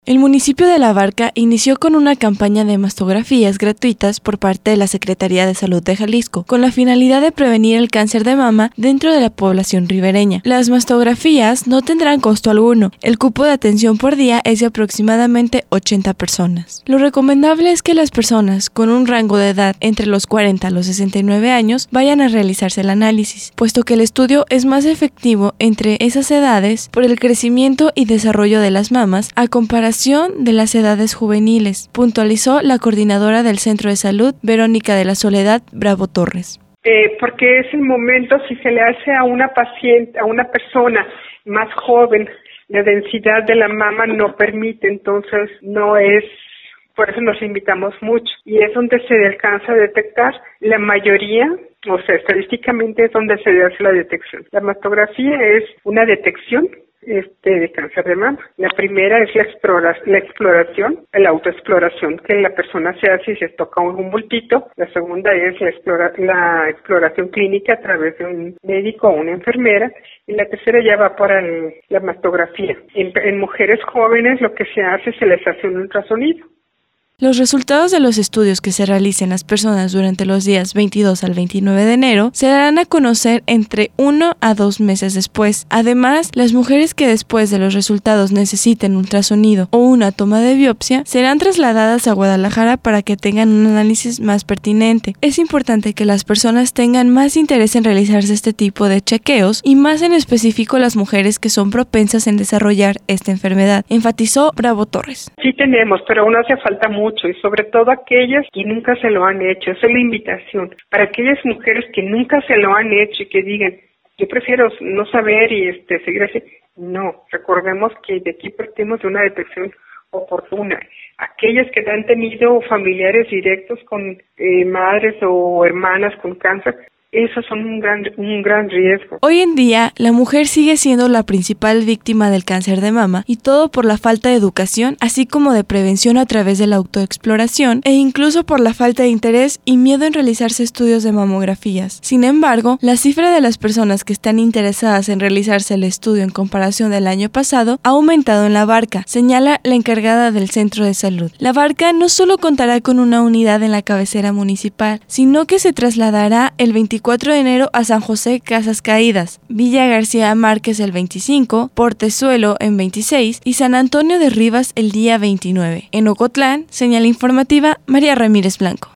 El municipio de La Barca inició con una campaña de mastografías gratuitas por parte de la Secretaría de Salud de Jalisco, con la finalidad de prevenir el cáncer de mama dentro de la población ribereña. Las mastografías no tendrán costo alguno. El cupo de atención por día es de aproximadamente 80 personas. Lo recomendable es que las personas con un rango de edad entre los 40 a los 69 años vayan a realizarse el análisis, puesto que el estudio es más efectivo entre esas edades por el crecimiento y desarrollo de las mamas a comparación de las edades juveniles, puntualizó la coordinadora del Centro de Salud, Verónica de la Soledad Bravo Torres. Porque es el momento, si se le hace a una paciente, a una persona más joven, la densidad de la mama no permite, entonces no es, por eso nos limitamos mucho, y es donde se alcanza a detectar la mayoría, o sea, estadísticamente es donde se hace la detección. La mastografía es una detección de cáncer de mama. La primera es la exploración, la autoexploración que la persona se hace y se toca un bultito. La segunda es la exploración clínica a través de un médico o una enfermera. Y la tercera ya va para la mastografía. En mujeres jóvenes lo que se hace, se les hace un ultrasonido. Los resultados de los estudios que se realicen las personas durante los días 22 al 29 de enero se darán a conocer entre 1 a 2 meses después. Además, las mujeres que después de los resultados necesiten ultrasonido o una toma de biopsia serán trasladadas a Guadalajara para que tengan un análisis más pertinente. Es importante que las personas tengan más interés en realizarse este tipo de chequeos y más en específico las mujeres que son propensas en desarrollar esta enfermedad, enfatizó Bravo Torres. Sí tenemos, pero aún hace falta mucho. Y sobre todo aquellas que nunca se lo han hecho. Esa es la invitación para aquellas mujeres que nunca se lo han hecho y que digan, yo prefiero no saber y seguir así. No, recordemos que de aquí partimos de una detección oportuna. Aquellas que han tenido familiares directos con madres o hermanas con cáncer, esos son un gran riesgo. Hoy en día, la mujer sigue siendo la principal víctima del cáncer de mama y todo por la falta de educación, así como de prevención a través de la autoexploración e incluso por la falta de interés y miedo en realizarse estudios de mamografías. Sin embargo, la cifra de las personas que están interesadas en realizarse el estudio en comparación del año pasado ha aumentado en La Barca, señala la encargada del Centro de Salud. La Barca no solo contará con una unidad en la cabecera municipal, sino que se trasladará el 24 de enero a San José Casas Caídas, Villa García Márquez el 25, Portezuelo en 26 y San Antonio de Rivas el día 29. En Ocotlán, señal informativa María Ramírez Blanco.